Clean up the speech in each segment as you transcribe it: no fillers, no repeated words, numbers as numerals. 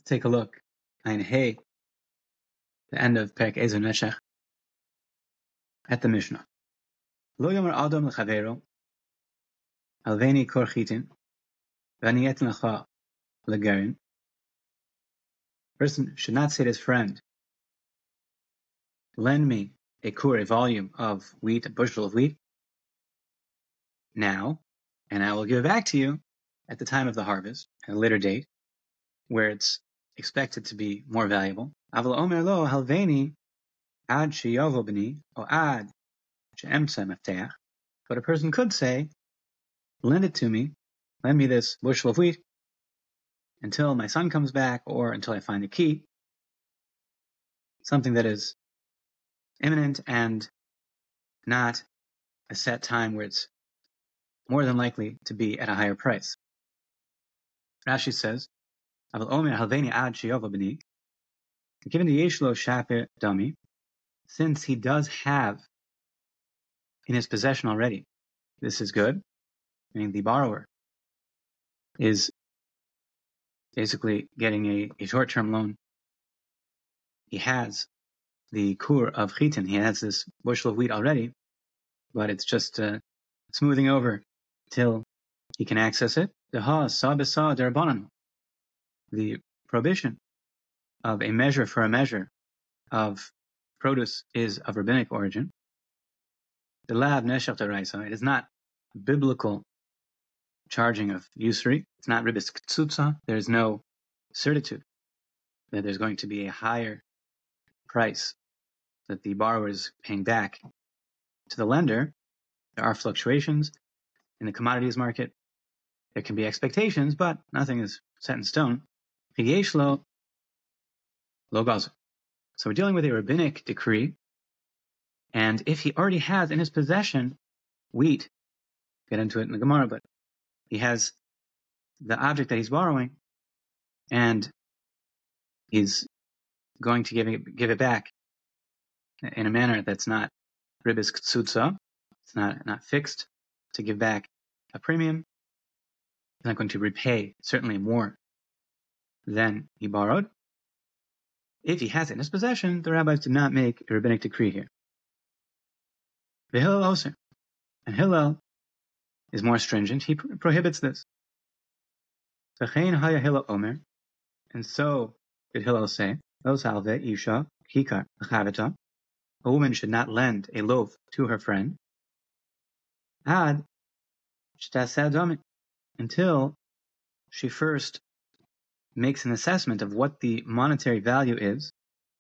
Let's take a look. Ein Hey, the end of Perek Ezer Neshech, at the Mishnah. Lo yomer Adam lechavero, alveni kor chitin, v'ani etin lecha legerin. Person should not say to his friend, lend me a kur, a volume of wheat, a bushel of wheat, now, and I will give it back to you at the time of the harvest, at a later date, where it's expected to be more valuable. Aval omer lo halveni ad sheyovo b'ni, or ad she'emtza mefteach. But a person could say, lend it to me, lend me this bushel of wheat until my son comes back or until I find the key, something that is imminent and not a set time where it's more than likely to be at a higher price. Rashi says, given the Yeshlo Shaper Dami, since he does have in his possession already, this is good, meaning the borrower is basically getting a short-term loan. He has the kur of chitin, he has this bushel of wheat already, but it's just smoothing over till he can access it. The prohibition of a measure for a measure of produce is of rabbinic origin. The lab neshach deraisa, it is not biblical charging of usury. It's not ribis ktsutsa. There is no certitude that there's going to be a higher price that the borrower is paying back to the lender. There are fluctuations in the commodities market. There can be expectations, but nothing is set in stone. So we're dealing with a rabbinic decree, and if he already has in his possession wheat, get into it in the Gemara, but he has the object that he's borrowing, and he's going to give it back in a manner that's not ribis ktsutsa, it's not fixed to give back a premium. He's not going to repay certainly more than he borrowed. If he has it in his possession, the rabbis did not make a rabbinic decree here. Hillel also, and Hillel is more stringent. He prohibits this. And so did Hillel say, a woman should not lend a loaf to her friend until she first makes an assessment of what the monetary value is,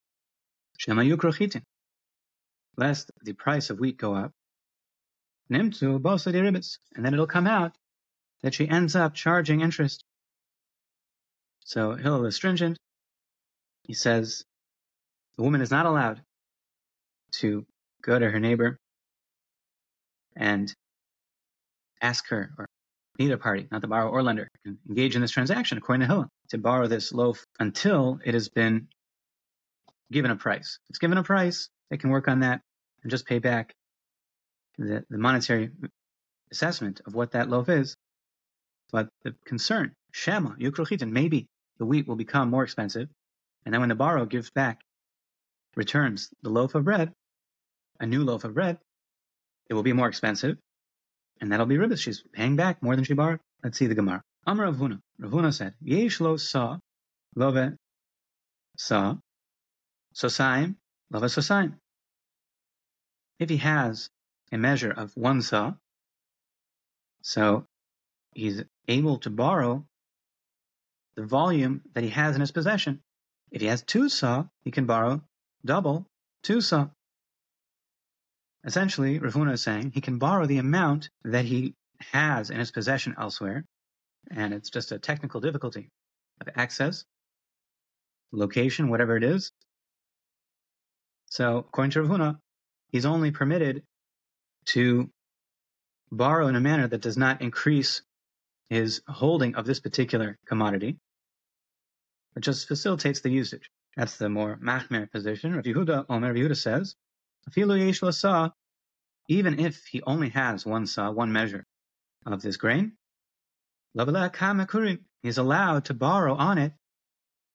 lest the price of wheat go up, and then it'll come out that she ends up charging interest. So Hillel is stringent. He says the woman is not allowed to go to her neighbor and ask her, or neither party, not the borrower or lender, can engage in this transaction, according to Hillel, to borrow this loaf until it has been given a price. If it's given a price, they can work on that and just pay back the monetary assessment of what that loaf is. But the concern, Shema, Yukrochitin, maybe the wheat will become more expensive, and then when the borrower gives back, returns the loaf of bread, a new loaf of bread, it will be more expensive, and that'll be ribis. She's paying back more than she borrowed. Let's see the Gemara. Amar Rav Huna. Rav Huna said, Yesh lo sa, love sa, sosaim, love sosaim. If he has a measure of one sa, so he's able to borrow the volume that he has in his possession. If he has two sa, he can borrow double two sa. Essentially, Rav Huna is saying he can borrow the amount that he has in his possession elsewhere, and it's just a technical difficulty of access, location, whatever it is. So, according to Rav Huna, he's only permitted to borrow in a manner that does not increase his holding of this particular commodity, but just facilitates the usage. That's the more machmer position. Rav Yehuda says, Afilu yesh lo sa, even if he only has one sa, one measure of this grain, he's allowed to borrow on it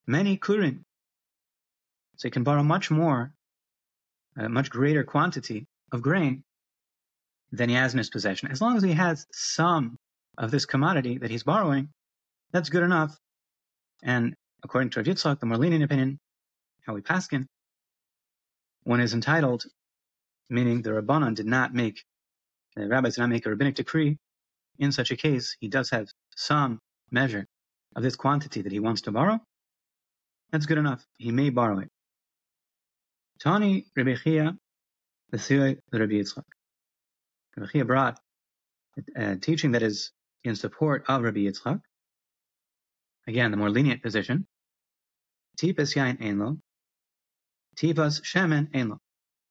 many kurim. So he can borrow much more, a much greater quantity of grain than he has in his possession. As long as he has some of this commodity that he's borrowing, that's good enough. And according to Rav Yitzchak, the more lenient opinion, how we paskin, one is entitled, meaning the Rabbanan did not make, the rabbis did not make a rabbinic decree. In such a case, he does have some measure of this quantity that he wants to borrow. That's good enough. He may borrow it. Tani Rebbe Chia, the Siyoi Rebbe Yitzchak. Rebbe Chia brought a teaching that is in support of Rebbe Yitzchak. Again, the more lenient position. Tipas yain ein lo, tipas shemen ein lo.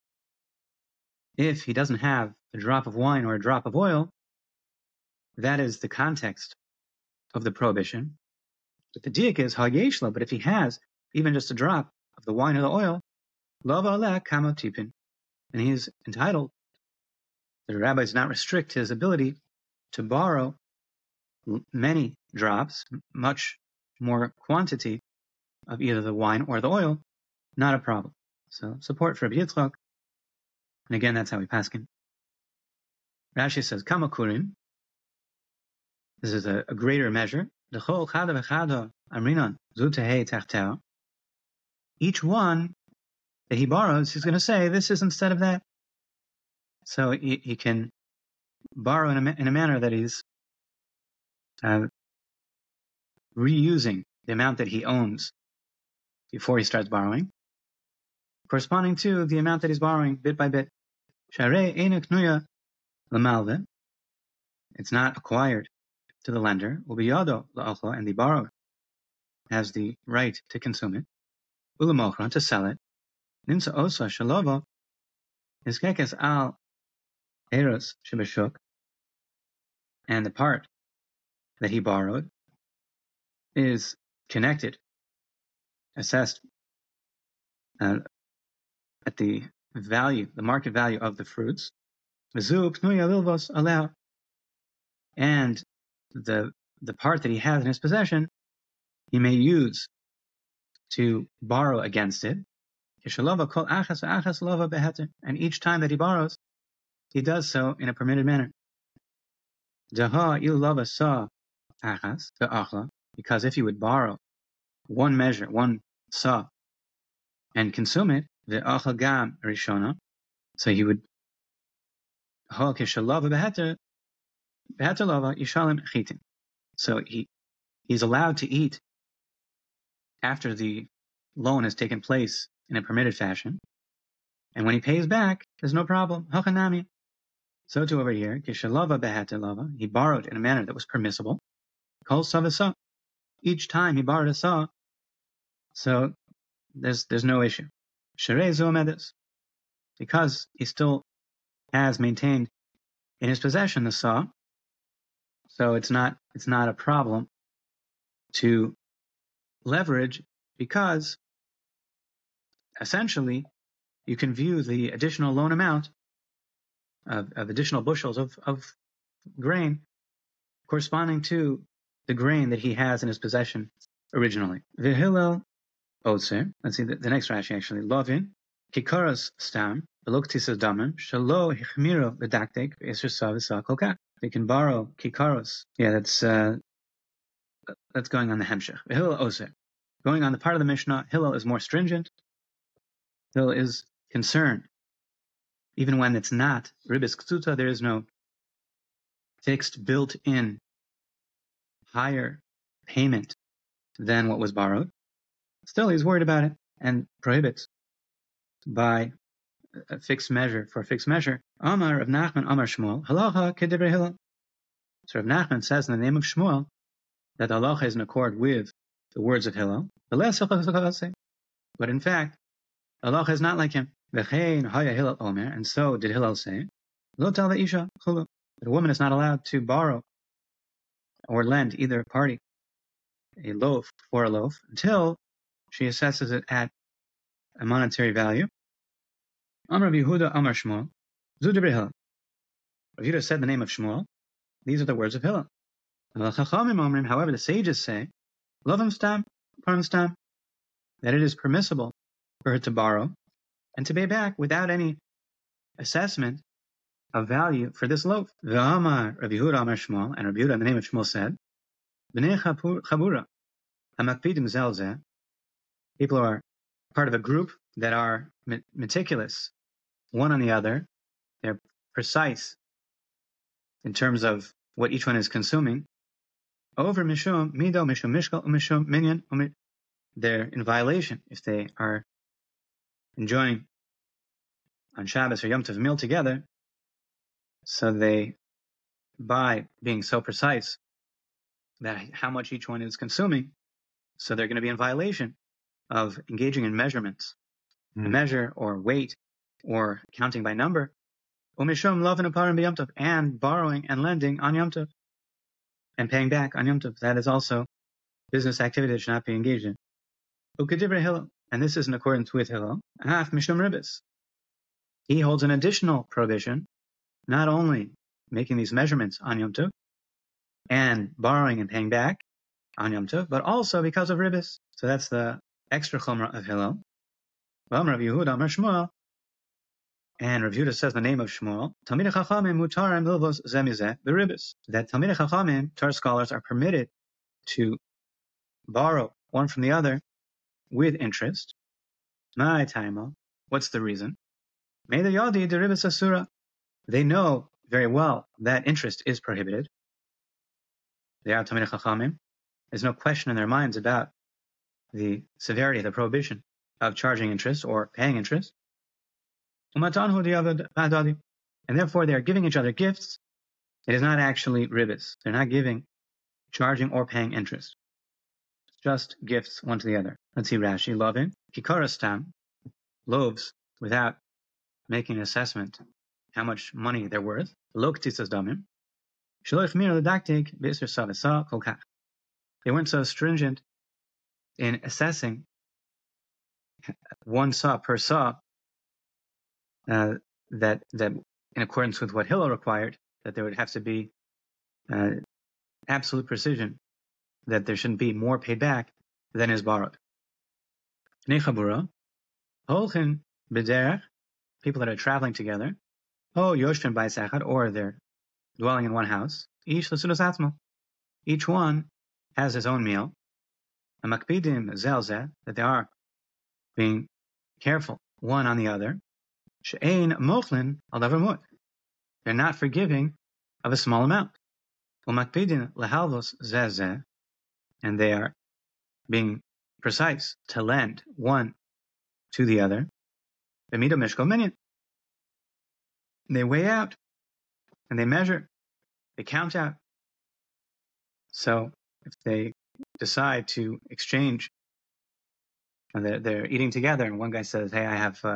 If he doesn't have a drop of wine or a drop of oil, that is the context of the prohibition. But the diak is hageshla, but if he has even just a drop of the wine or the oil, lava aleh kamo tipin, and he is entitled. The rabbi does not restrict his ability to borrow many drops, much more quantity of either the wine or the oil, not a problem. So support for Rabbi Yitzchak. And again, that's how we paskin. Rashi says, Kama kurim. This is a greater measure. Each one that he borrows, he's going to say, this is instead of that. So he can borrow in a manner that he's reusing the amount that he owns before he starts borrowing, corresponding to the amount that he's borrowing bit by bit. It's not acquired to the lender, and the borrower has the right to consume it, to sell it. And the part that he borrowed is connected, assessed at the value, the market value of the fruits. And the part that he has in his possession, he may use to borrow against it. And each time that he borrows, he does so in a permitted manner. Because if he would borrow one measure, one saw, and consume it, so he would so he's allowed to eat after the loan has taken place in a permitted fashion, and when he pays back, there's no problem. So too over here, he borrowed in a manner that was permissible. Each time he borrowed a saw, so there's no issue. Because he still has maintained in his possession the saw, so it's not a problem to leverage, because essentially you can view the additional loan amount of additional bushels of grain corresponding to the grain that he has in his possession originally. V'hillel otzer. Let's see the next Rashi actually. Lovin kikaros stam beloktis damim shalo hichmiro bedaktek v'esrsa v'sa kolka. They can borrow kikaros. Yeah, that's going on the hemshech. V'hillel otzer. Going on the part of the Mishnah, Hillel is more stringent. Hillel is concerned. Even when it's not ribis k'tuta, there is no fixed, built-in, higher payment than what was borrowed. Still, he's worried about it and prohibits by a fixed measure for a fixed measure. Amar Rav Nachman, Amar Shmuel, halacha k'divrei Hillel. So Rav Nachman says in the name of Shmuel that the halacha is in accord with the words of Hillel. But in fact, halacha is not like him. And so did Hillel say, that a woman is not allowed to borrow or lend either party a loaf for a loaf until she assesses it at a monetary value. Amar Yehuda, Amar Shmuel, Zu divrei Hillel. Rav Yehuda said the name of Shmuel. These are the words of Hillel. However, the sages say, Lovim stam, parim stam. that it is permissible for her to borrow and to pay back without any assessment of value for this loaf. V'amar Rabbi Yehuda Amar Shmuel, and Rabbi Yehuda in the name of Shmuel said, B'nei Chabura, hamakpidim zel zeh, people who are part of a group that are meticulous, one on the other, they're precise in terms of what each one is consuming. Over mishum mido, mishum mishkal, mishum minyan, they're in violation if they are enjoying on Shabbos or Yom Tov meal together. So they, by being so precise that how much each one is consuming, so they're going to be in violation of engaging in measurements, measure or weight or counting by number, umishum lovin aparim b'Yom Tov, and borrowing and lending on Yom Tov and paying back on Yom Tov. That is also business activity that should not be engaged in. Ukedivrei Hillel, and this is in accordance with Hillel, half mishum ribis. He holds an additional prohibition, not only making these measurements on Yom Tov and borrowing and paying back on Yom Tov, but also because of ribis. So that's the extra chumrah of Hillel. Rav Yehuda Amar Shmuel, and Rav Yehuda says the name of Shmuel, Talmidei Chachamim mutarim milvos zeh mizeh b'ribis, that Talmidei Chachamim, Torah scholars, are permitted to borrow one from the other with interest. My taimo, what's the reason? Meida yadi de ribis asura. They know very well that interest is prohibited. They are Talmidei Chachamim. There's no question in their minds about the severity, the prohibition of charging interest or paying interest. And therefore they are giving each other gifts. It is not actually ribis. They're not charging or paying interest. It's just gifts one to the other. Let's see Rashi. Lovin, kikarastam, loaves without making an assessment how much money they're worth. Loktisas damim. They weren't so stringent in assessing one saw per saw, that in accordance with what Hillel required, that there would have to be absolute precision, that there shouldn't be more paid back than is borrowed. Nechabura, holchen b'derech, people that are traveling together, yoshvin b'ayis echad, or they're dwelling in one house, ish l'sudas atzmo, each one has his own meal, amakpidim zel zeh, that they are being careful one on the other, she'ein mochlin al davar mut, they're not forgiving of a small amount, umakpidin lehalvos zeh zeh, and they are being precise to lend one to the other, b'mido mishkol minyan, they weigh out and they measure, they count out. So if they decide to exchange, they're eating together, and one guy says, "Hey, I have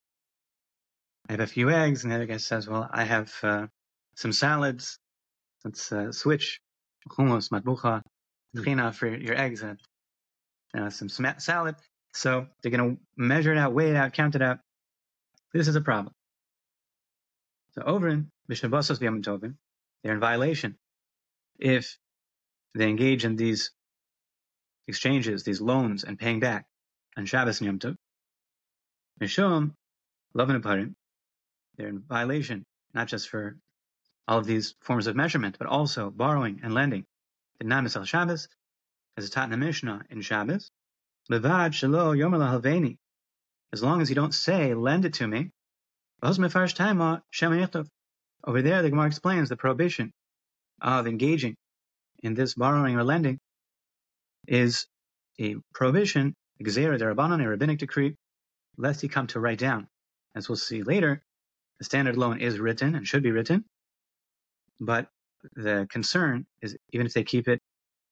a few eggs," and the other guy says, "Well, I have some salads. Let's switch hummus, matbucha, trina for your eggs, and some salad." So they're going to measure it out, weigh it out, count it out. This is a problem. So over in B'Shabbosos v'Yom Tovim, they're in violation if they engage in these exchanges, these loans, and paying back on Shabbos and Yom Tov. Mishum lovin aparim, they're in violation not just for all of these forms of measurement, but also borrowing and lending. The Namis al Shabbos, as it's taught in the Mishnah in Shabbos, levad shelo yomer lahalveni, as long as you don't say, "Lend it to me." Over there, the Gemara explains the prohibition of engaging in this borrowing or lending is a prohibition, gzeira derabanan, a rabbinic decree, lest you come to write down. As we'll see later, the standard loan is written and should be written, but the concern is even if they keep it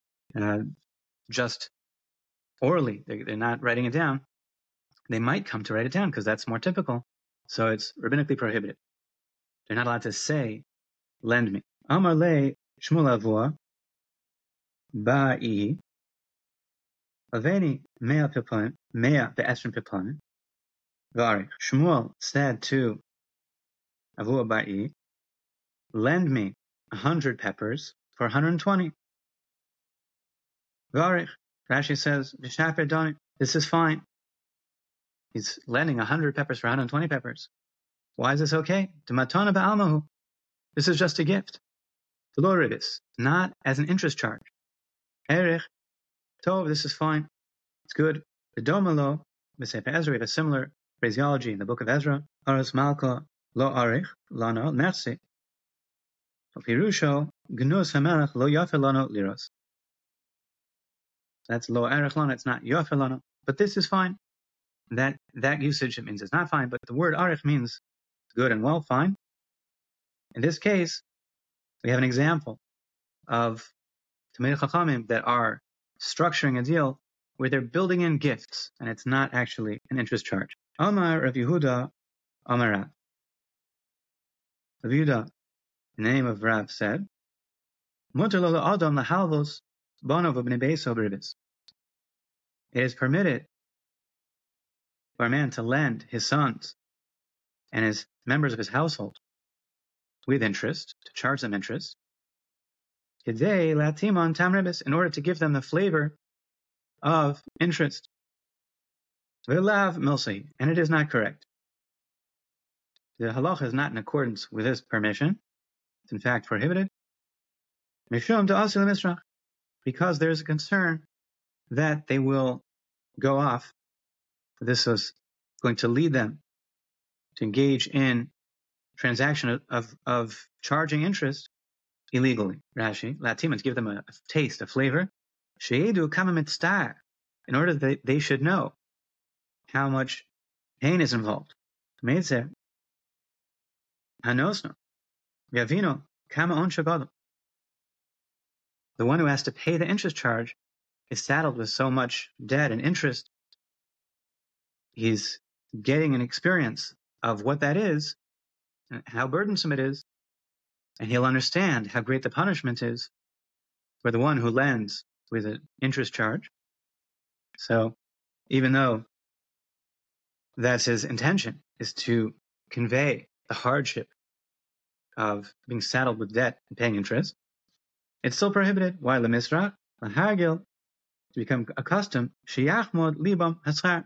just orally, they're not writing it down, they might come to write it down because that's more typical. So it's rabbinically prohibited. They're not allowed to say, "Lend me." Amar le Shmuel avua ba'i aveni mea ve'esrim pipanim v'arich. Shmuel said to avua ba'i, "Lend me 100 peppers for 120. V'arich. Rashi says, "V'shaper dani." This is fine. He's lending 100 peppers for 120 peppers. Why is this okay? D'matana ba'almahu. This is just a gift. V'lo ribis, not as an interest charge. Erich, tov, this is fine. It's good. V'domalo, v'sefer Ezra, we have a similar phraseology in the book of Ezra. Aros malka lo arich lano merci. Pirusho gnus hamelech lo yafe lano liros. That's lo arich lano. It's not yafe lano, but this is fine. That usage, it means it's not fine, but the word arich means good and well, fine. In this case, we have an example of Talmidei Chachamim that are structuring a deal where they're building in gifts, and it's not actually an interest charge. Amar Rav Yehuda Amar Rav. Rav Yehuda, in the name of Rav, said, Mutar lo la'adam lahalvos banav u'bnei beiso b'ribis. It is permitted for a man to lend his sons and his members of his household with interest, to charge them interest, today latimon tam ribis, in order to give them the flavor of interest. V'lav milsi, and it is not correct. The halacha is not in accordance with this permission. It's in fact prohibited. Mishum da'asil misrach, because there is a concern that they will go off. This was going to lead them to engage in transaction of charging interest illegally. Rashi, Latima, to give them a taste, a flavor. She'edu kama mitzta'ar, in order that they should know how much pain is involved. Meitzer, hanosno, yavino, kama on shabbat. The one who has to pay the interest charge is saddled with so much debt and interest. He's getting an experience of what that is, and how burdensome it is, and he'll understand how great the punishment is for the one who lends with an interest charge. So, even though that's his intention, is to convey the hardship of being saddled with debt and paying interest, it's still prohibited. Why? Lemisrach, lahagil, to become accustomed, sheyachmod libam haschar.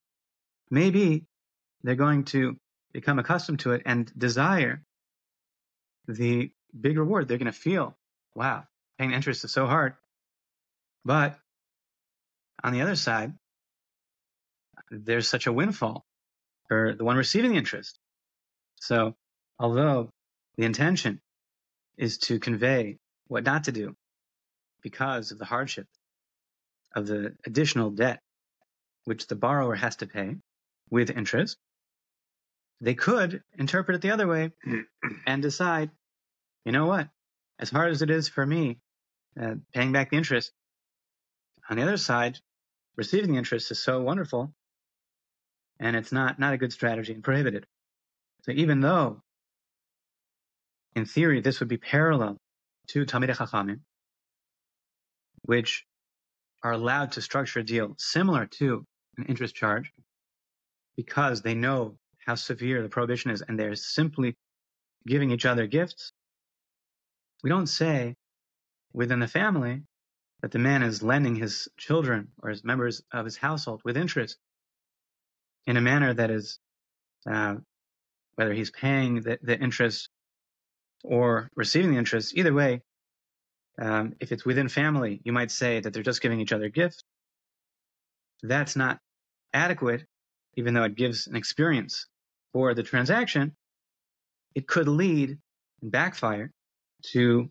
Maybe they're going to become accustomed to it and desire the big reward. They're going to feel, wow, paying interest is so hard. But on the other side, there's such a windfall for the one receiving the interest. So, although the intention is to convey what not to do because of the hardship of the additional debt which the borrower has to pay with interest, they could interpret it the other way and decide, you know what, as hard as it is for me paying back the interest, on the other side, receiving the interest is so wonderful, and it's not a good strategy and prohibited. So even though, in theory, this would be parallel to Talmidei Chachamim, which are allowed to structure a deal similar to an interest charge because they know how severe the prohibition is and they're simply giving each other gifts, we don't say within the family that the man is lending his children or his members of his household with interest in a manner that is, whether he's paying the interest or receiving the interest, either way, if it's within family, you might say that they're just giving each other gifts. That's not adequate, even though it gives an experience for the transaction. It could lead and backfire to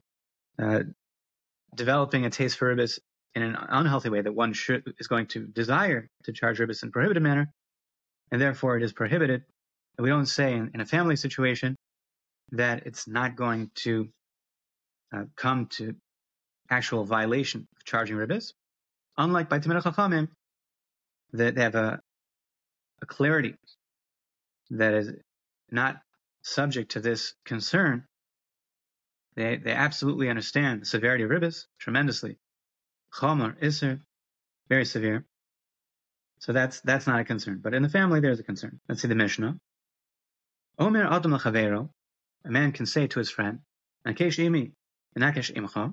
developing a taste for ribis in an unhealthy way that one is going to desire to charge ribis in a prohibited manner, and therefore it is prohibited. And we don't say in a family situation that it's not going to come to actual violation of charging ribis. Unlike by Talmidei Chachamim, that they have a clarity that is not subject to this concern. They absolutely understand the severity of ribis tremendously. Chomer, Isser, very severe. So that's not a concern. But in the family, there's a concern. Let's see the Mishnah. Omer Adam L'Chavero, a man can say to his friend, Nakesh imi, Nakesh imcha,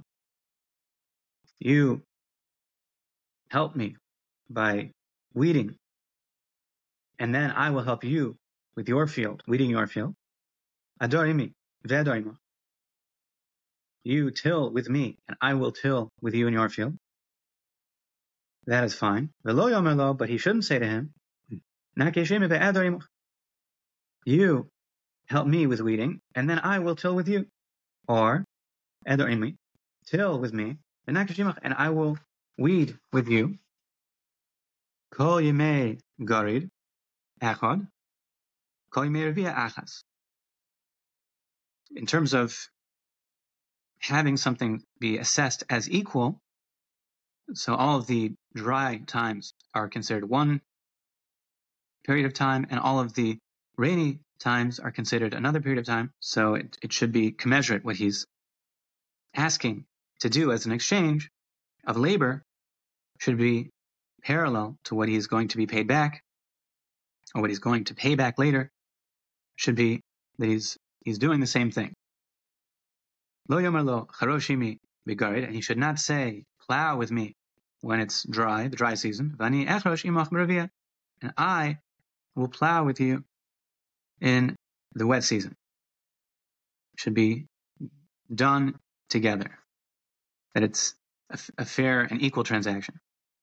you help me by weeding and then I will help you with your field, weeding your field. Adorimi, ve'adorimo. You till with me, and I will till with you in your field. That is fine. Velo yomer lo, but he shouldn't say to him, Nakeshimi ve'adorimo. You help me with weeding, and then I will till with you. Or, adorimi, till with me, and I will weed with you. Kol yemei garid, echad, kol yemei revia achas. In terms of having something be assessed as equal, so all of the dry times are considered one period of time, and all of the rainy times are considered another period of time. So it should be commensurate. What he's asking to do as an exchange of labor should be parallel to what he's going to be paid back, or what he's going to pay back later. Should be that he's doing the same thing. Lo yomer lo charoshimi begarid, and he should not say, plow with me when it's dry, the dry season. Vani echrosh imach merevia, and I will plow with you in the wet season. Should be done together. That it's a fair and equal transaction.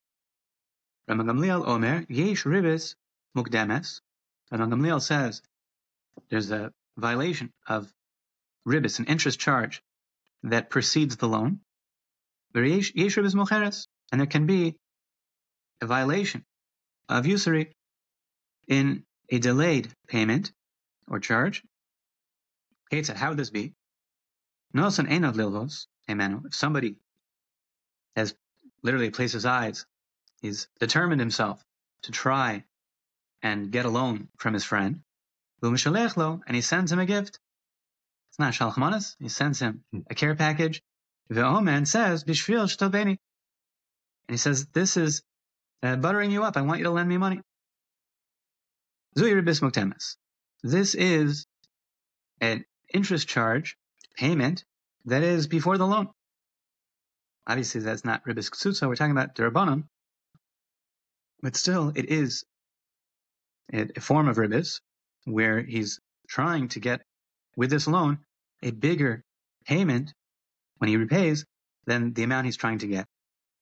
Rama Gamliel Omer, yesh ribis mukdemes. Rama Gamliel says there's a violation of ribis, an interest charge that precedes the loan. Yesh ribis mucheres, and there can be a violation of usury in a delayed payment or charge. Kate said, how would this be? Nosan enod lilvos, emanu. If somebody has literally placed his eyes, he's determined himself to try and get a loan from his friend, and he sends him a gift. It's not shalach manas. He sends him a care package. And says, Bishvil shtoveni. And he says, this is buttering you up. I want you to lend me money. Zui ribis muktemes. This is an interest charge payment that is before the loan. Obviously, that's not ribis ksutsa. We're talking about derabanan. But still, it is a form of ribis where he's trying to get, with this loan, a bigger payment when he repays than the amount he's trying to get.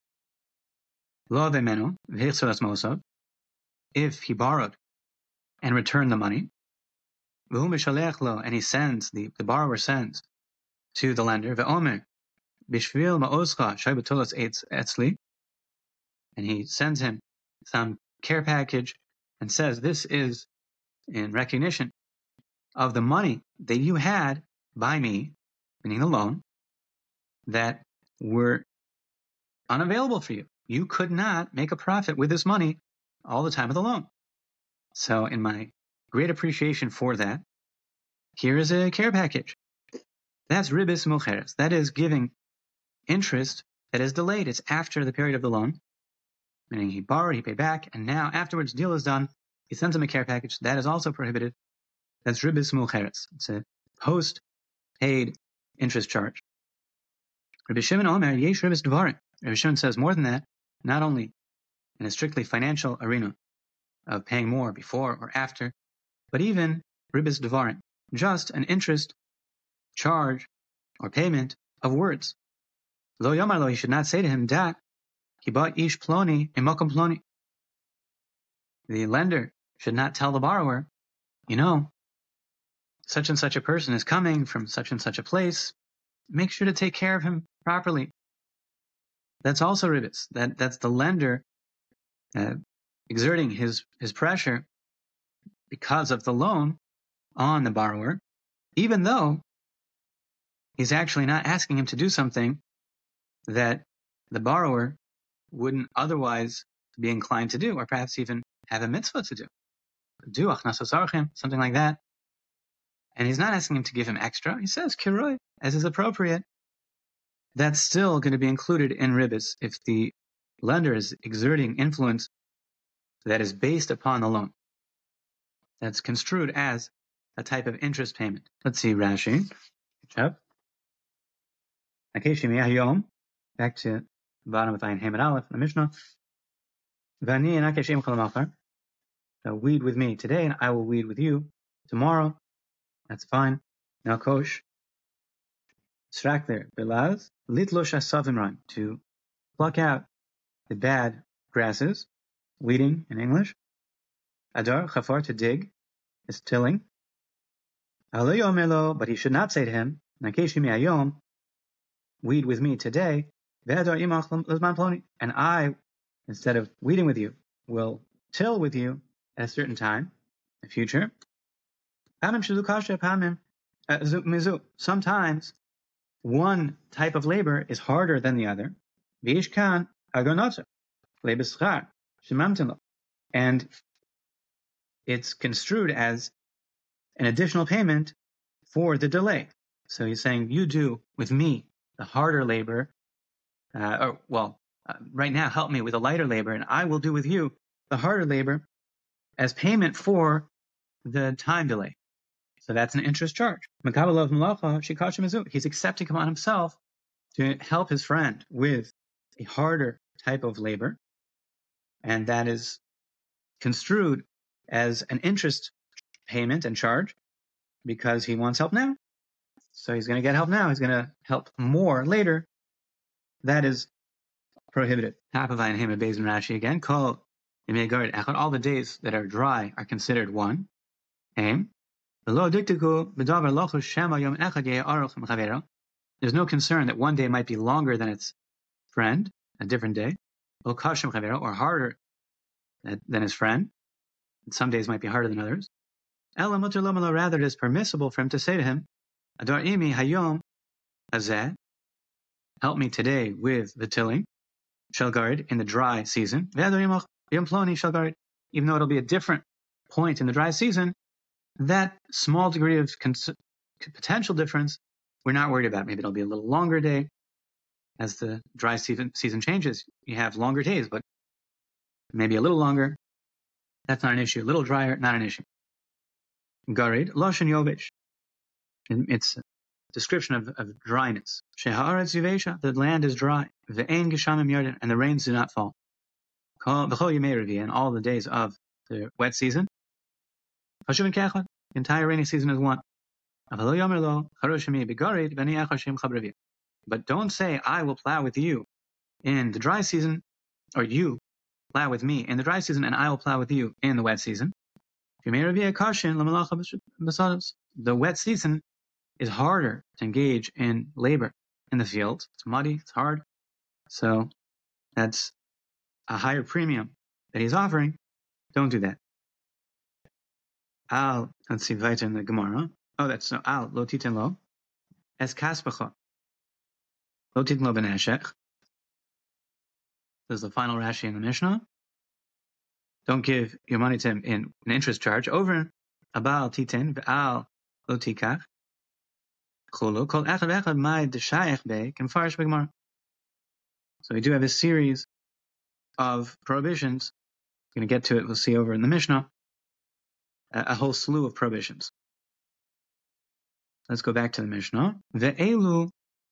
Lo v'menu v'hichsoras mosav, if he borrowed and returned the money, v'hu mishalech lo, and he sends, the borrower sends to the lender, v'omer bishvil ma'oscha shay b'tolos eitz etzli, and he sends him some care package and says, this is in recognition of the money that you had by me, meaning the loan, that were unavailable for you. You could not make a profit with this money all the time of the loan. So in my great appreciation for that, here is a care package. That's ribis mucheres. That is giving interest that is delayed. It's after the period of the loan, meaning he borrowed, he paid back, and now afterwards deal is done, he sends him a care package. That is also prohibited. That's ribis mucheres. It's a post-paid interest charge. Rabbi Shimon Omer, yesh ribis dvarim. Rabbi Shimon says more than that, not only in a strictly financial arena of paying more before or after, but even ribis dvarim, just an interest charge or payment of words. Lo yomar lo, he should not say to him, da, ki ba ish ploni imokum ploni. The lender should not tell the borrower, you know, such and such a person is coming from such and such a place. Make sure to take care of him properly. That's also ribis. That's the lender exerting his pressure because of the loan on the borrower, even though he's actually not asking him to do something that the borrower wouldn't otherwise be inclined to do, or perhaps even have a mitzvah to do achnasas archim, something like that. And he's not asking him to give him extra. He says kiroi, as is appropriate. That's still going to be included in ribis if the lender is exerting influence that is based upon the loan. That's construed as a type of interest payment. Let's see Rashi. Good job. Back to the bottom of Ayin Hamid Aleph, the Mishnah. Vani and Akesh Im Chalamachar. So weed with me today, and I will weed with you tomorrow. That's fine. Now, kosh, strakler, belaz, litlosh asavimran, to pluck out the bad grasses, weeding in English. Adar, chafar, to dig, is tilling. But he should not say to him, Nakeshimi ayom, weed with me today, and I, instead of weeding with you, will till with you at a certain time, in the future. Sometimes one type of labor is harder than the other. And it's construed as an additional payment for the delay. So he's saying, you do with me the harder labor, right now help me with the lighter labor, and I will do with you the harder labor as payment for the time delay. So that's an interest charge. He's accepting upon himself to help his friend with a harder type of labor, and that is construed as an interest payment and charge because he wants help now. So he's going to get help now. He's going to help more later. That is prohibited. Tapavayin Hema Beis and Rashi again. Call all the days that are dry are considered one. There's no concern that one day might be longer than its friend, a different day, or harder than his friend. Some days might be harder than others. Rather, it is permissible for him to say to him, Adar imi hayom hazeh, help me today with the tilling, shalgarid, in the dry season, yom ploni shalgarid, even though it'll be a different point in the dry season, that small degree of potential difference, we're not worried about. Maybe it'll be a little longer day. As the dry season changes, you have longer days, but maybe a little longer. That's not an issue. A little drier, not an issue. Garid, Loshen Yovish. It's a description of dryness. Sheha'aretz Yivesha, the land is dry. Ve'en Geshamim Yarden, and the rains do not fall. V'chol Yemei Revi, and all the days of the wet season. Chashuvin Kechad, the entire rainy season is one. But don't say, I will plow with you in the dry season, or you plow with me in the dry season, and I will plow with you in the wet season. The wet season is harder to engage in labor in the field. It's muddy, it's hard. So that's a higher premium that he's offering. Don't do that. Let's see, weiter in the Gemara. That's no, lo titen lo. Es kaspacha. Lo titen lo beneshech. This is the final Rashi in the Mishnah. Don't give your money to him in an interest charge over abal titen ve'al lo tikach. Chulu kol echad echad mai d'shayach be k'mfarish b'Gemara. So we do have a series of prohibitions. We're going to get to it. We'll see over in the Mishnah. A whole slew of prohibitions. Let's go back to the Mishnah. Ve'elu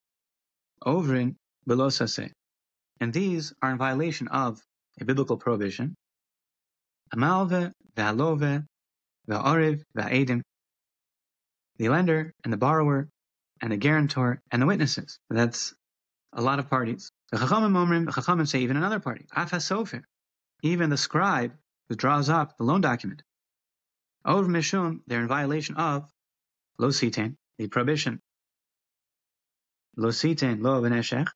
ovrin belo saseh. And these are in violation of a biblical prohibition. Amalve, ve'alove, ve'ariv, ve'edim. The lender and the borrower and the guarantor and the witnesses. That's a lot of parties. The Chachamim say even another party. Af hasofer. Even the scribe who draws up the loan document. Over mishum, they're in violation of lo sitain, the prohibition. Lo sitain lo v'neshech.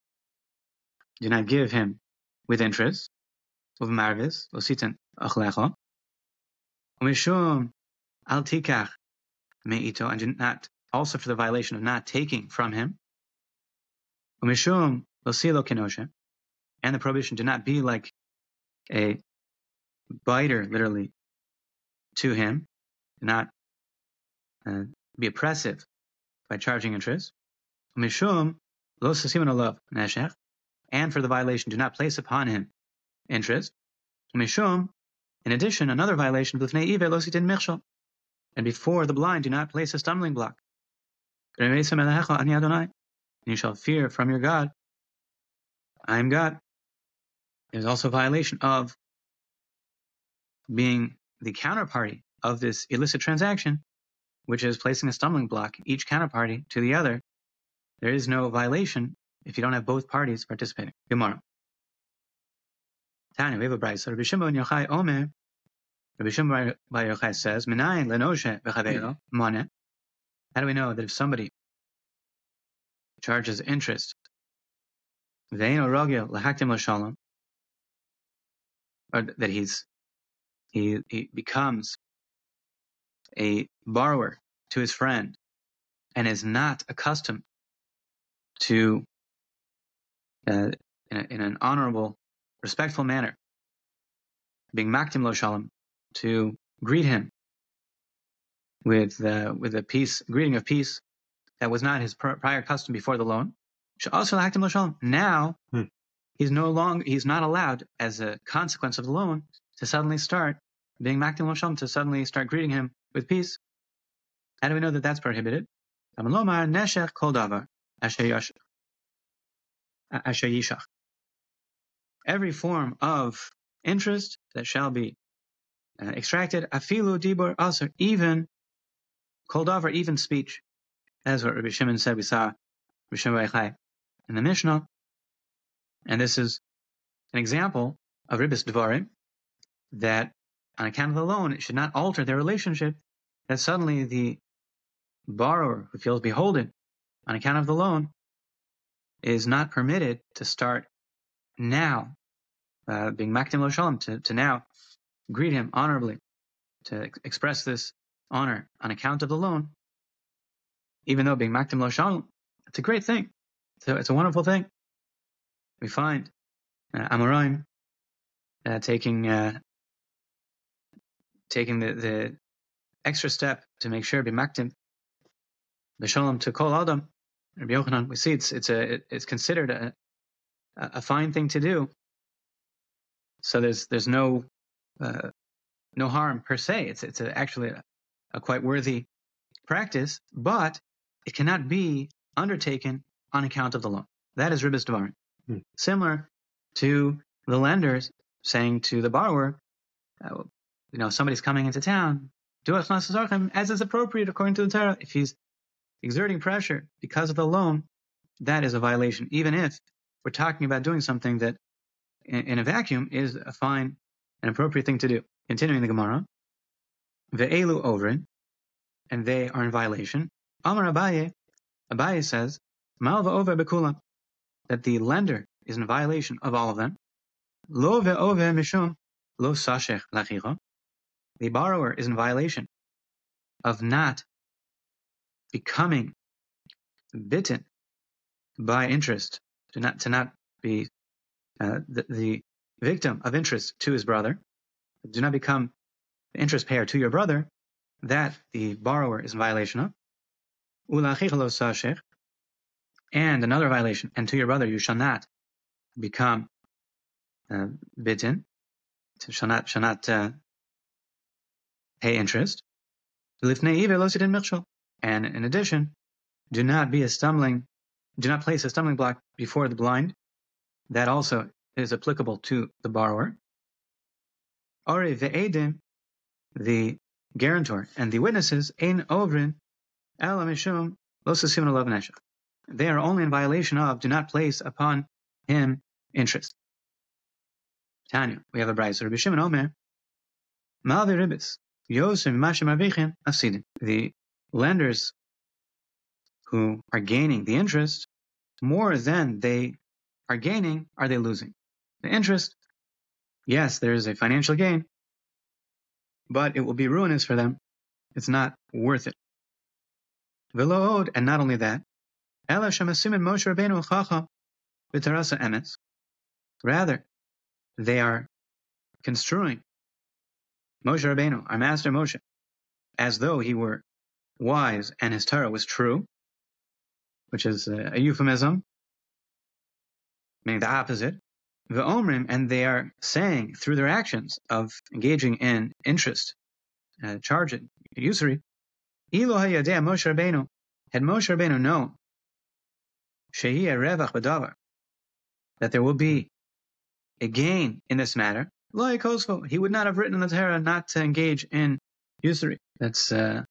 Do not give him with interest. Of marvis, lo sitain achlecho. Umishum al tikach me'ito, and do not, also for the violation of not taking from him. Umishum lo silo kenoshe, and the prohibition, do not be like a biter, literally, to him. Do not be oppressive by charging interest. Umishum lo sasiman alav neshech, and for the violation, do not place upon him interest. Umishum, in addition, another violation, b'lifnei iver lo sitin michshol, and before the blind, do not place a stumbling block. And you shall fear from your God. I am God. There's also a violation of being the counterparty of this illicit transaction, which is placing a stumbling block, each counterparty to the other, there is no violation if you don't have both parties participating. Gemara. Tanya, we have a brayso. Rabbi Shimon bar Yochai Omer. Rabbi Shimon bar Yochai says, "Minayin lenoshe v'chaveiro moneh." How do we know that if somebody charges interest, ve'eino rogel lahaktim lo shalom, or that he becomes a borrower to his friend and is not accustomed to, in an honorable, respectful manner, being maktim lo shalom, to greet him with a greeting of peace that was not his prior custom before the loan. Also haktim lo shalom. Now he's not allowed, as a consequence of the loan, to suddenly start being maktim lo shalom, to suddenly start greeting him with peace. How do we know that that's prohibited? Neshech kol davar asher yishach. Every form of interest that shall be extracted, afilu dibur also, even kol davar, even speech. That's what Rabbi Shimon said. We saw Rabbi Shimon bar Yochai in the Mishnah, and this is an example of ribis dvarim, that on account of the loan, it should not alter their relationship, that suddenly the borrower who feels beholden on account of the loan is not permitted to start now being maktim lo shalom, to now greet him honorably, to express this honor on account of the loan, even though being maktim lo shalom, it's a great thing. So it's a wonderful thing. We find Amoraim taking the extra step to make sure be maktim the shalom to kol adam. Rabbi Yochanan, we see it's considered a fine thing to do. So there's no harm per se. It's actually a quite worthy practice, but it cannot be undertaken on account of the loan. That is ribis dvarim. Similar to the lenders saying to the borrower, somebody's coming into town, do achnas zarchem as is appropriate according to the Torah. If he's exerting pressure because of the loan, that is a violation, even if we're talking about doing something that in a vacuum is a fine and appropriate thing to do. Continuing the Gemara, ve'elu ovrin, and they are in violation. Amar Abaye says, mal ve'over bekulam, that the lender is in violation of all of them. Lo ve'over mishum lo sashech lachicho, the borrower is in violation of not becoming bitten by interest, to not be the victim of interest to his brother. Do not become the interest payer to your brother. That the borrower is in violation of. Ulachicha lo sashech, and another violation, and to your brother you shall not become bitten, shall not pay interest. And in addition, do not place a stumbling block before the blind. That also is applicable to the borrower. Ori ve'edim, the guarantor and the witnesses, ein ovrin ela mishum lo susim alav neshech. They are only in violation of, do not place upon him interest. Tanya, we have a brayso. Rabbi Shimon Omer, malvi ribis yosem mashim avichin afsidin. The lenders who are gaining the interest, more than they are gaining, are they losing? The interest, yes, there is a financial gain, but it will be ruinous for them. It's not worth it. V'lo od, and not only that, ela shemasimin Moshe Rabbeinu chacha v'tarasa emes. Rather, they are construing Moshe Rabbeinu, our master Moshe, as though he were wise and his Torah was true, which is a euphemism, meaning the opposite. V'omrim, and they are saying through their actions of engaging in interest, charging, usury, Ilo hayadeh Moshe Rabbeinu, had Moshe Rabbeinu known, shehiyeh revach b'davar, that there will be a gain in this matter, He would not have written in the Torah not to engage in usury. That's the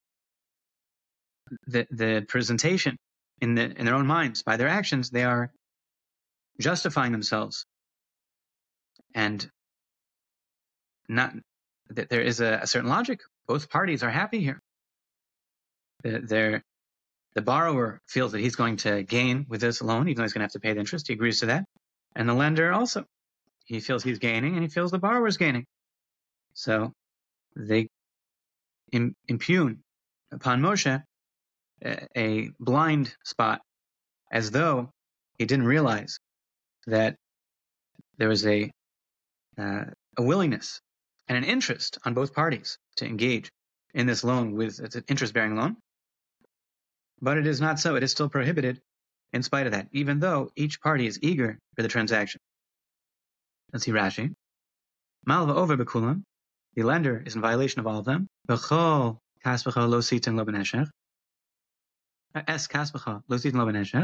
presentation in their own minds. By their actions, they are justifying themselves, and not that there is a certain logic. Both parties are happy here. The borrower feels that he's going to gain with this loan, even though he's going to have to pay the interest. He agrees to that. And the lender also, he feels he's gaining, and he feels the borrower is gaining. So they impugn upon Moshe a blind spot, as though he didn't realize that there was a willingness and an interest on both parties to engage in this loan with it's an interest-bearing loan. But it is not so. It is still prohibited in spite of that, even though each party is eager for the transaction. Let's see Rashi. Malva over bekulam. The lender is in violation of all of them. B'chol kasbecha lo sitin lo b'neshech. Es kasbecha lo sitin lo b'neshech.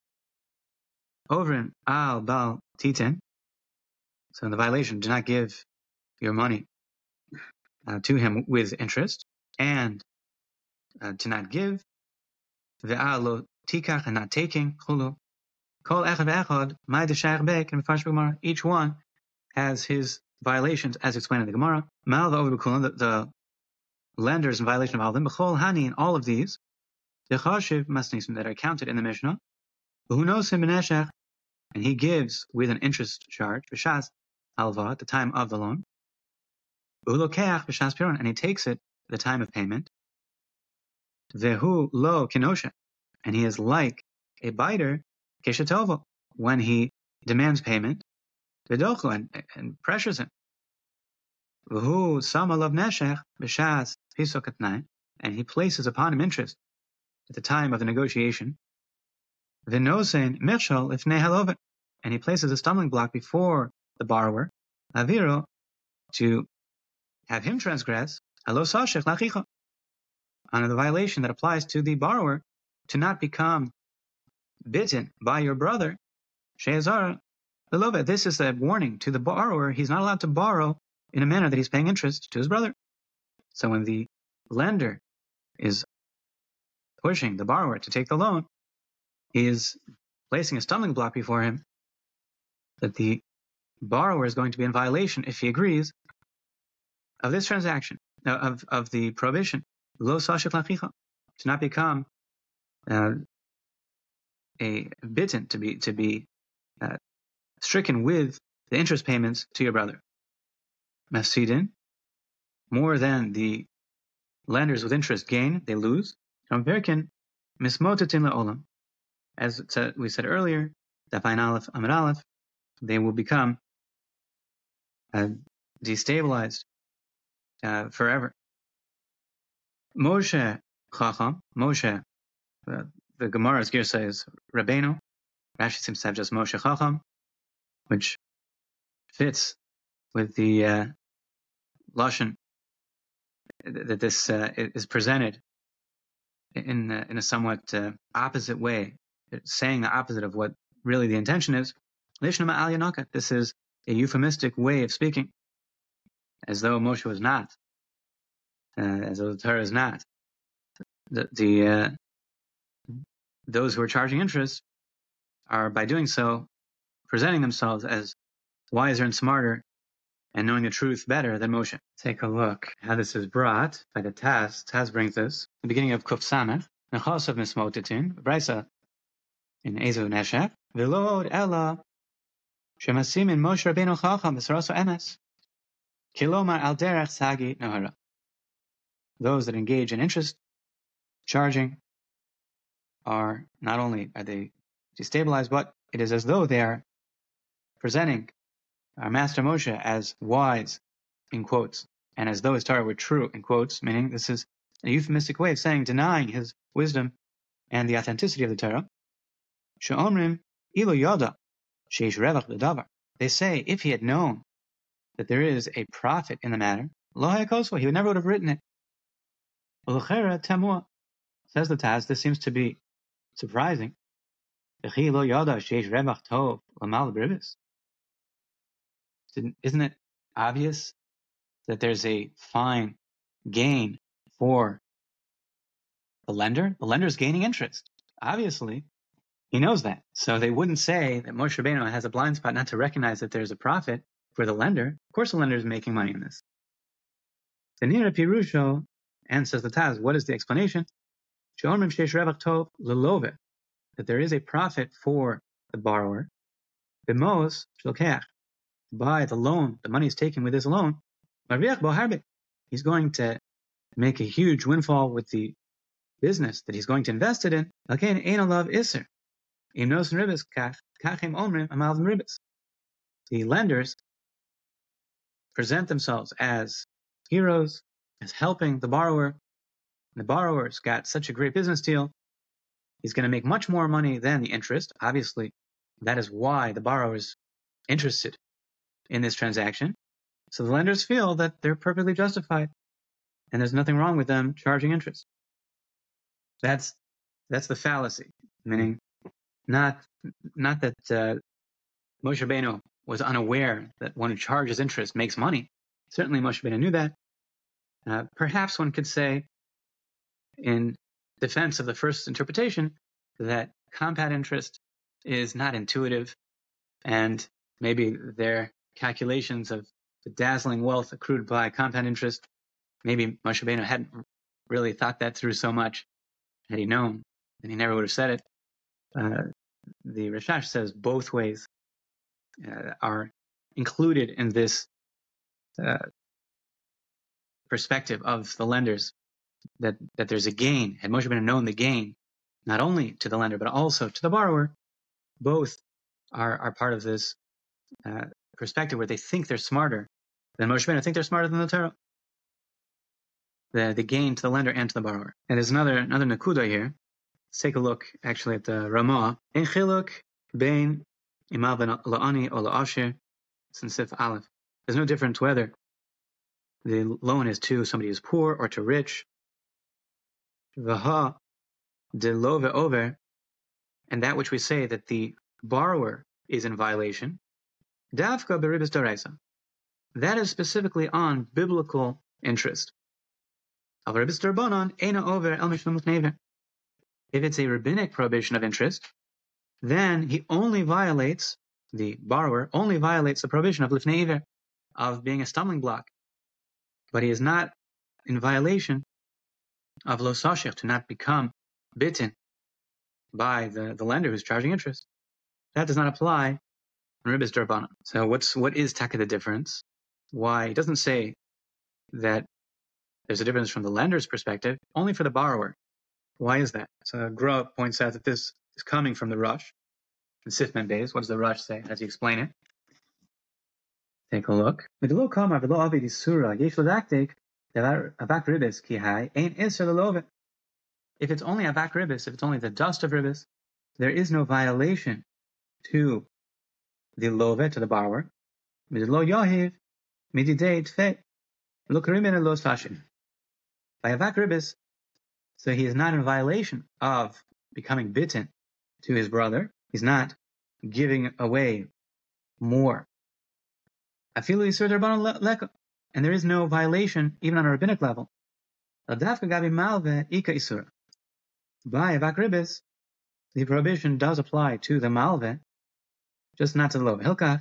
Ovrin al bal titin. So in the violation, do not give your money to him with interest, and to not give. Ve'al lo tikach, and not taking. Chulu. Kol echad ve'echad ma'id shayach bek and mefarsh b'gemara. Each one has his violations, as explained in the Gemara. Mal v'over the lender is in violation of all of them. B'chol hani, in all of these, the chashiv masnisim that are counted in the Mishnah. Who knows him b'neshech, and he gives with an interest charge, b'shas halva, at the time of the loan. V'hu lokeach b'shas piron, and he takes it at the time of payment. Ve'hu lo kinosha, and he is like a biter, keshatovo, when he demands payment. V'dochu, and pressures him. V'hu sama lav neshech b'shas pisok atnai, and he places upon him interest at the time of the negotiation. V'nosein mirshal ifnei halovet, and he places a stumbling block before the borrower, aviro, to have him transgress, halo sashech lachicha, under the violation that applies to the borrower, to not become bitten by your brother, she'ezara lelovet. This is a warning to the borrower. He's not allowed to borrow in a manner that he's paying interest to his brother. So when the lender is pushing the borrower to take the loan, he is placing a stumbling block before him that the borrower is going to be in violation if he agrees of this transaction, of the prohibition, lo sashik lachicha, to not become a bitten, to be stricken with the interest payments to your brother. Mafsidin, more than the lenders with interest gain, they lose. Verkin mismotetin la'olam, as we said earlier, Dafayin Aleph Amid Aleph, they will become destabilized forever. Moshe Chacham, Moshe, the Gemara's Girsa is Rabbeinu. Rashi seems to have just Moshe Chacham, which fits with the Lashon that this is presented in a somewhat opposite way, saying the opposite of what really the intention is. Lishnama al Yanaka. This is a euphemistic way of speaking, as though Moshe was not, as though the Torah is not. Those who are charging interest are, by doing so, presenting themselves as wiser and smarter and knowing the truth better than Moshe. Take a look how this is brought by the Taz. Taz brings this the beginning of Kuf Samech, Nechos of Mismotetin, Brisa in Ezu Neshech, V'lod Ella Shemasim in Moshe Rabbeinu Chacham B'Saraso Emes, Kilomar Al Derech Sagi Nohara. Those that engage in interest charging are not only are they destabilized, but it is as though they are presenting our master Moshe as wise, in quotes, and as though his Torah were true, in quotes, meaning this is a euphemistic way of saying, denying his wisdom and the authenticity of the Torah. She'omrim ilo yada sheish revach b'davar. They say, if he had known that there is a profit in the matter, lo hayakosva, he never would have written it. L'chera temua, says the Taz, this seems to be surprising. V'chi lo yada sheish revach tov l'mal b'ribis. Isn't it obvious that there's a fine gain for the lender? The lender's gaining interest. Obviously, he knows that. So they wouldn't say that Moshe Rabbeinu has a blind spot not to recognize that there's a profit for the lender. Of course the lender is making money in this. The Nira Pirusho, and says the Taz, what is the explanation? That there is a profit for the borrower. B'mos shlokech, by the loan, the money he's taking with his loan. He's going to make a huge windfall with the business that he's going to invest it in. The lenders present themselves as heroes, as helping the borrower. The borrower's got such a great business deal. He's going to make much more money than the interest. Obviously, that is why the borrower is interested in this transaction. So the lenders feel that they're perfectly justified, and there's nothing wrong with them charging interest. That's the fallacy, meaning not that Moshe Rabbeinu was unaware that one who charges interest makes money. Certainly Moshe Rabbeinu knew that. Perhaps one could say, in defense of the first interpretation, that compound interest is not intuitive, and maybe their calculations of the dazzling wealth accrued by compound interest, maybe Moshe Rabbeinu hadn't really thought that through so much. Had he known, then he never would have said it. The Rashash says both ways are included in this perspective of the lenders, that there's a gain. Had Moshe Rabbeinu known the gain, not only to the lender but also to the borrower, both are part of this perspective where they think they're smarter than Moshe Rabbeinu, think they're smarter than the Torah. The gain to the lender and to the borrower. And there's another nakuda here. Let's take a look actually at the Ramah. In chiluk bein imal ben la'ani or la'asher, Sif Aleph. There's no difference whether the loan is to somebody who's poor or to rich. Vaha de lo ve'over, and that which we say that the borrower is in violation. Davka beribis doraisa. That is specifically on biblical interest. If it's a rabbinic prohibition of interest, then the borrower only violates the prohibition of lifnei iver, of being a stumbling block. But he is not in violation of lo sashich, to not become bitten by the lender who's charging interest. That does not apply in Ribbis Darbanan. So what is taka the difference? Why? It doesn't say that there's a difference from the lender's perspective, only for the borrower. Why is that? So Gra points out that this is coming from the Rush. In Sifman Beis, what does the Rush say? How does he explain it? Take a look. If it's only avak ribis, if it's only the dust of ribis, there is no violation to the love, to the borrower. By avak ribis, so he is not in violation of becoming bitten to his brother. He's not giving away more. And there is no violation even on a rabbinic level. By avak ribis, the prohibition does apply to the malve, just not to the lova.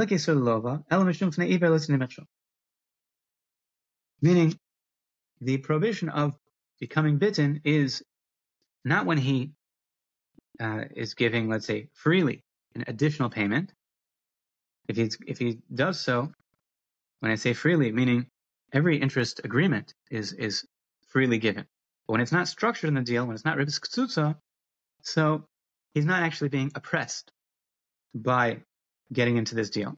Meaning, the prohibition of becoming bitten is not when he is giving, let's say, freely an additional payment. If he does so, when I say freely, meaning every interest agreement is freely given. But when it's not structured in the deal, when it's not ribis ktsutsa, so he's not actually being oppressed by getting into this deal.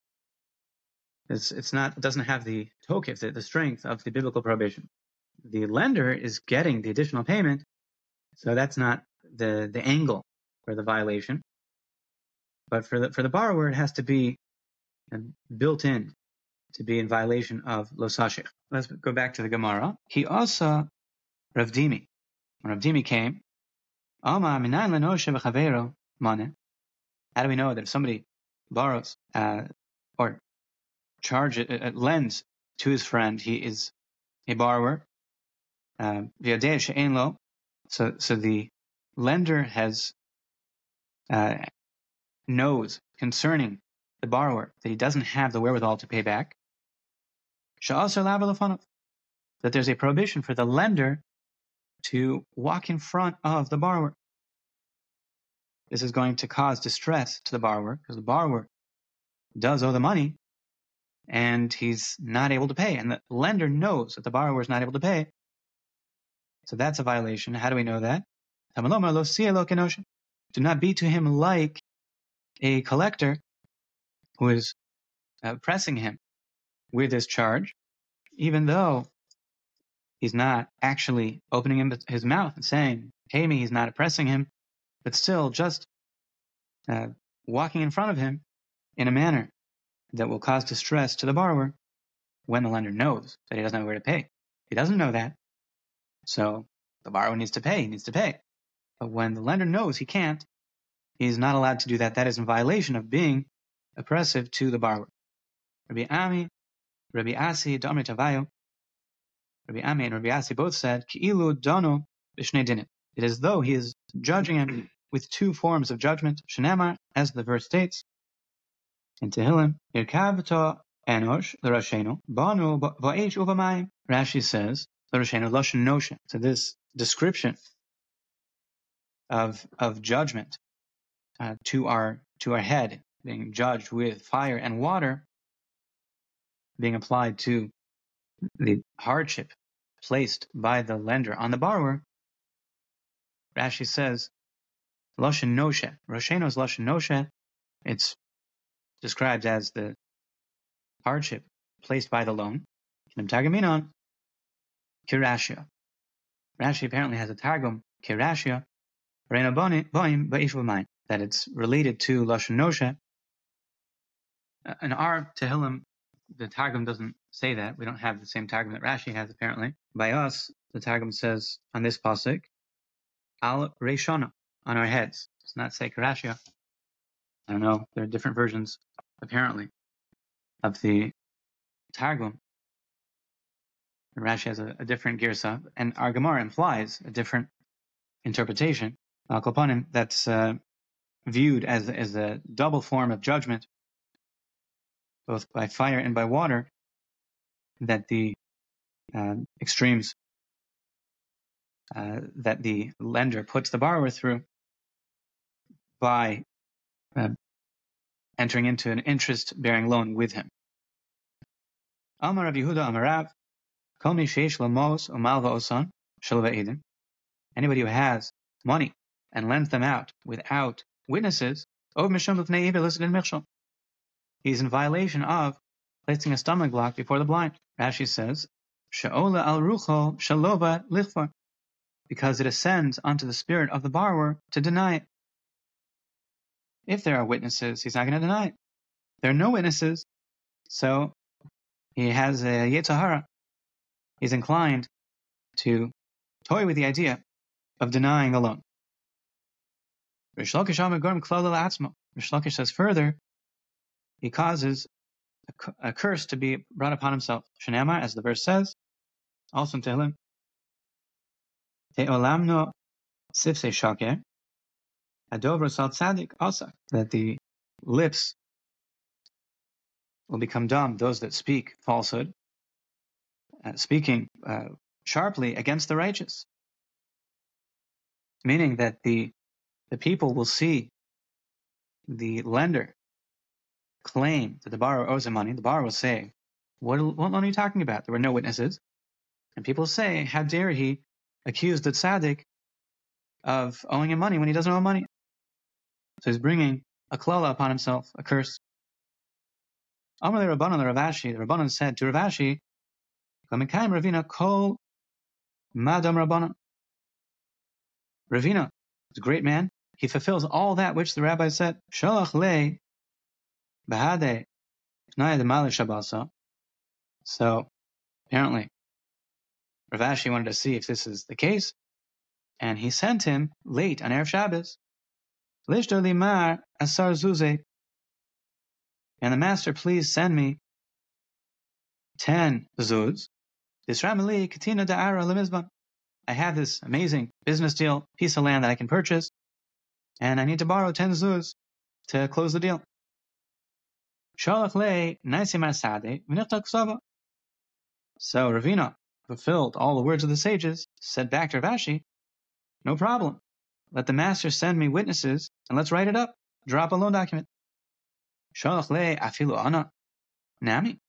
It doesn't have the tokif, the strength of the biblical prohibition. The lender is getting the additional payment, so that's not the angle for the violation. But for the borrower, it has to be built in to be in violation of lo sashich. Let's go back to the Gemara. He also Rav Dimi. When Rav Dimi came, how do we know that if somebody borrows, or lends to his friend. He is a borrower. So the lender has knows concerning the borrower that he doesn't have the wherewithal to pay back. That there's a prohibition for the lender to walk in front of the borrower. This is going to cause distress to the borrower because the borrower does owe the money and he's not able to pay. And the lender knows that the borrower is not able to pay. So that's a violation. How do we know that? Do not be to him like a collector who is pressing him with his charge, even though he's not actually opening his mouth and saying, pay me. He's not pressing him, but still just walking in front of him in a manner that will cause distress to the borrower when the lender knows that he doesn't know where to pay. He doesn't know that. So the borrower needs to pay. He needs to pay. But when the lender knows he can't, he's not allowed to do that. That is in violation of being oppressive to the borrower. Rabbi Ami, Rabbi Asi, Damri Tavayo, Rabbi Ami and Rabbi Asi both said, Ki'ilu dono b'shnei dinin. It is though he is judging him with two forms of judgment. Shenamar, as the verse states, in Tehillim, Irkavto enosh l'rashenu, banu va'esh uvamayim. Rashi says, l'rashenu loshen noshe. So this description of judgment to our head, being judged with fire and water, being applied to the hardship placed by the lender on the borrower. Rashi says, Loshen Noshe. Rosheno is Loshen Noshe. It's described as the hardship placed by the loan. Tagaminon, Kirashia. Rashi apparently has a Targum, Kirashia, that it's related to Loshen Noshe. In our Tehillim, the Targum doesn't say that. We don't have the same Targum that Rashi has, apparently. By us, the Targum says on this pasuk, Al Reishona, on our heads. It's not say Karashia. I don't know. There are different versions, apparently, of the Targum. Rashi has a different girsa, and our Gemara implies a different interpretation. Al Kopanim, that's viewed as a double form of judgment, both by fire and by water, that the extremes that the lender puts the borrower through by entering into an interest-bearing loan with him. Amar Rav Yehuda Amar Rav, Kol mi sheish lamos umal va'osan shel va'edim. Anybody who has money and lends them out without witnesses, he's in violation of placing a stumbling block before the blind. Rashi says, Sha'ola al rucho shalova lichvar, because it ascends onto the spirit of the borrower to deny it. If there are witnesses, he's not going to deny it. There are no witnesses, so he has a yetzer hara. He's inclined to toy with the idea of denying the loan. Rish Lakish says further, he causes a curse to be brought upon himself. Shenamar, as the verse says, also in Tehillim, Te'olamno sifse shaker, adovro sal tzadik asa, that the lips will become dumb, those that speak falsehood, speaking sharply against the righteous. Meaning that the people will see the lender claim that the borrower owes him money. The borrower will say, what loan are you talking about? There were no witnesses. And people say, how dare he accuse the tzaddik of owing him money when he doesn't owe money? So he's bringing a klala upon himself, a curse. Amar le Rabbanan, Rav Ashi, the Rabbanan said to Rav Ashi, Lamekayim Ravina kol madam Rabbanan. Ravina is a great man. He fulfills all that which the rabbi said. Shalach le bahade naya demali shabasa. So apparently, Rav Ashi wanted to see if this is the case, and he sent him late on Erev Shabbos. Lishdo limar asar zuze. And the master, please send me 10 zuz. Disramali katina da'ara lemizban. I have this amazing business deal, piece of land that I can purchase, and I need to borrow 10 zuz to close the deal. Shalach le naisi masade v'nichta ksava. So Ravina fulfilled all the words of the sages, said back to Rav Ashi, no problem. Let the master send me witnesses, and let's write it up. Drop a loan document. Shalach le afilu ana nami.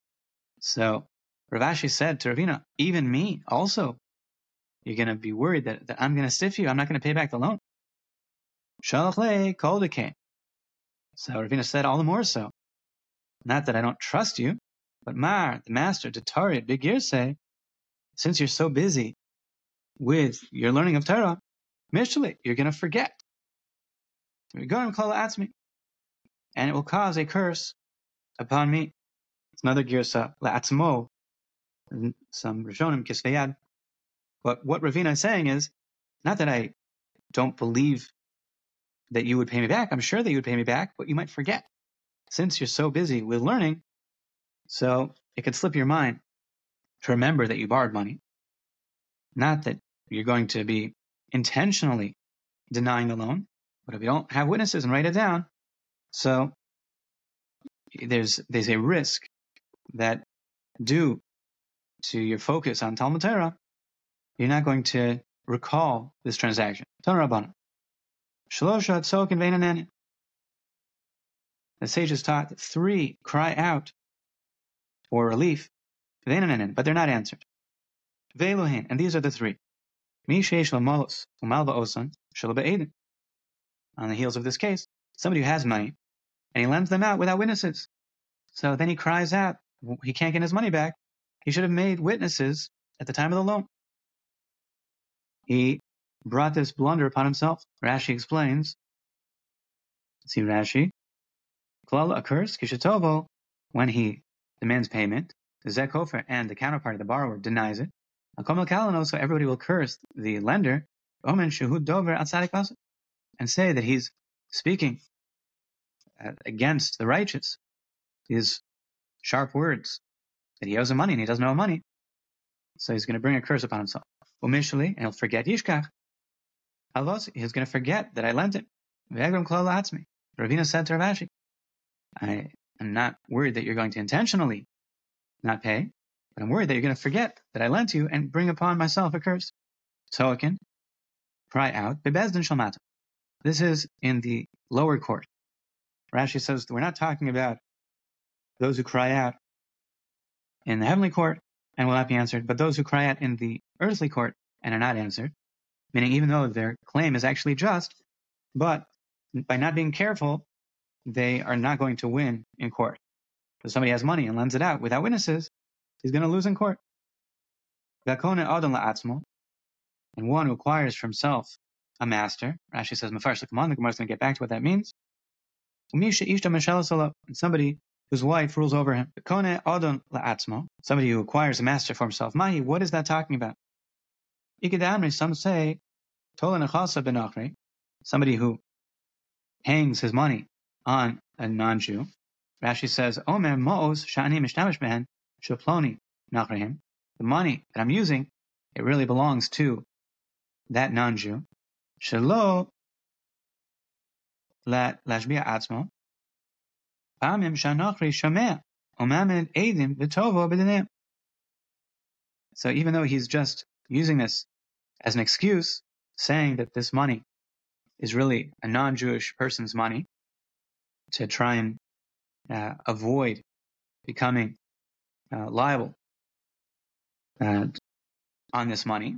So Rav Ashi said to Ravina, even me also, you're going to be worried that I'm going to stiff you. I'm not going to pay back the loan. Shalach le kol dekain. So Ravina said, all the more so. Not that I don't trust you, but Mar, the master, Tatarid, Big say, since you're so busy with your learning of Torah, Mishali, you're going to forget. You're going to call me, and it will cause a curse upon me. It's another girsa, la'atzmo, some Rishonim kisveyad. But what Ravina is saying is, not that I don't believe that you would pay me back. I'm sure that you would pay me back, but you might forget. Since you're so busy with learning, so it could slip your mind to remember that you borrowed money. Not that you're going to be intentionally denying the loan, but if you don't have witnesses and write it down, so there's a risk that due to your focus on Talmud Torah, you're not going to recall this transaction. Tanur Rabbanan. Shlosha tzok and veinanen. The sages taught that 3 cry out for relief, but they're not answered. Ve'elohin, and these are the 3. Mi sheish l'malos u'malva osan shelo be'edin. On the heels of this case, somebody who has money, and he lends them out without witnesses. So then he cries out, he can't get his money back. He should have made witnesses at the time of the loan. He brought this blunder upon himself. Rashi explains, see Rashi, Klal occurs, Kishatovo, when he demands payment, the Zekofer and the counterparty, the borrower, denies it. Akom Kalano, so everybody will curse the lender, Omen Shehud Dover Atzadik, and say that he's speaking against the righteous. These sharp words, that he owes him money and he doesn't owe money. So he's going to bring a curse upon himself. Umishli, and he'll forget Yishkach. Alos, he's going to forget that I lent him. Ve'egram Klal Atzmi. Ravina said to Rav Ashi, I am not worried that you're going to intentionally not pay, but I'm worried that you're going to forget that I lent you and bring upon myself a curse. So I can cry out, Bebezdin Shalmata. This is in the lower court. Rashi says we're not talking about those who cry out in the heavenly court and will not be answered, but those who cry out in the earthly court and are not answered, meaning even though their claim is actually just, but by not being careful, they are not going to win in court. If somebody has money and lends it out without witnesses, he's going to lose in court. And one who acquires for himself a master, Rashi says, Mefarsh L'Kaman, the Gemara is going to get back to what that means. And somebody whose wife rules over him. Somebody who acquires a master for himself. Mahi, what is that talking about? Some say, somebody who hangs his money on a non-Jew. Rashi says, Omer mo'os sha'ani mishtamish behen sheploni nachrehim. The money that I'm using, it really belongs to that non-Jew. Shelo lashbiya atzmo. Pamim shanachri shameh. Omamed edim v'tovo b'dinim. So even though he's just using this as an excuse, saying that this money is really a non-Jewish person's money to try and avoid becoming liable on this money.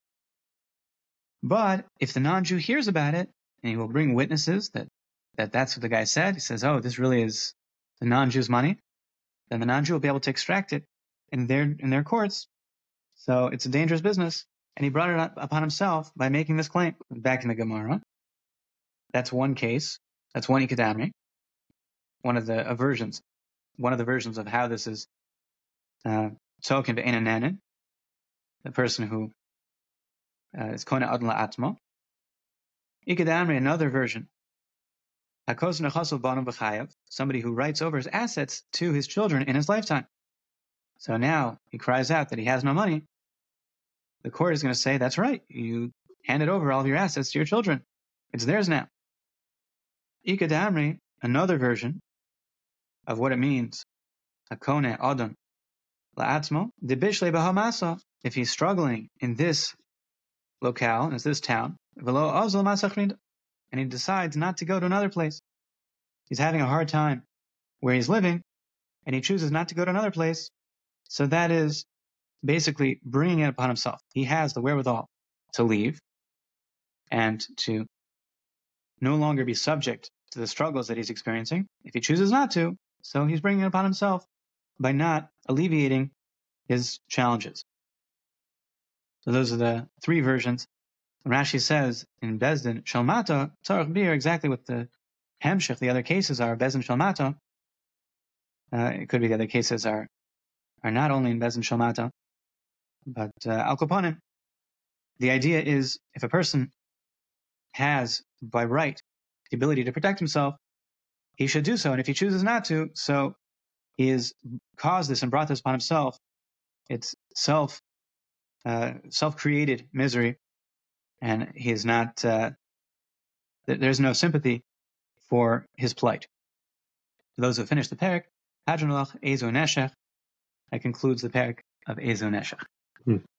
But if the non-Jew hears about it, and he will bring witnesses that's what the guy said, he says, oh, this really is the non-Jew's money, then the non-Jew will be able to extract it in their courts. So it's a dangerous business. And he brought it upon himself by making this claim. Back in the Gemara, that's one case. That's one ikadami. One of the versions of how this is token be'enanen, the person who is kona adon la'atmo. Ikadamri, another version. Hakos nechasel banu b'chayav, somebody who writes over his assets to his children in his lifetime. So now he cries out that he has no money. The court is going to say, that's right, you handed over all of your assets to your children. It's theirs now. Ika Damri, another version of what it means, Hakone Adon La'atzmo, Debishle Bahamasa, if he's struggling in this locale, in this town, Velo Ozol Masachrid, and he decides not to go to another place. He's having a hard time where he's living, and he chooses not to go to another place. So that is basically bringing it upon himself. He has the wherewithal to leave and to no longer be subject to the struggles that he's experiencing. If he chooses not to, so he's bringing it upon himself by not alleviating his challenges. So those are the three versions. Rashi says in Bezdin Shalmata, Tzarech Bir, exactly what the Hemshech, the other cases are, Bezdin Shalmata. It could be the other cases are not only in Bezdin Shalmata, but Al Kaponim. The idea is if a person has, by right, the ability to protect himself, he should do so. And if he chooses not to, so he has caused this and brought this upon himself. It's self-created misery, and he is not, there's no sympathy for his plight. For those who finish the parak, Hadranulach Ezo Neshech, that concludes the parak of Ezo Neshech.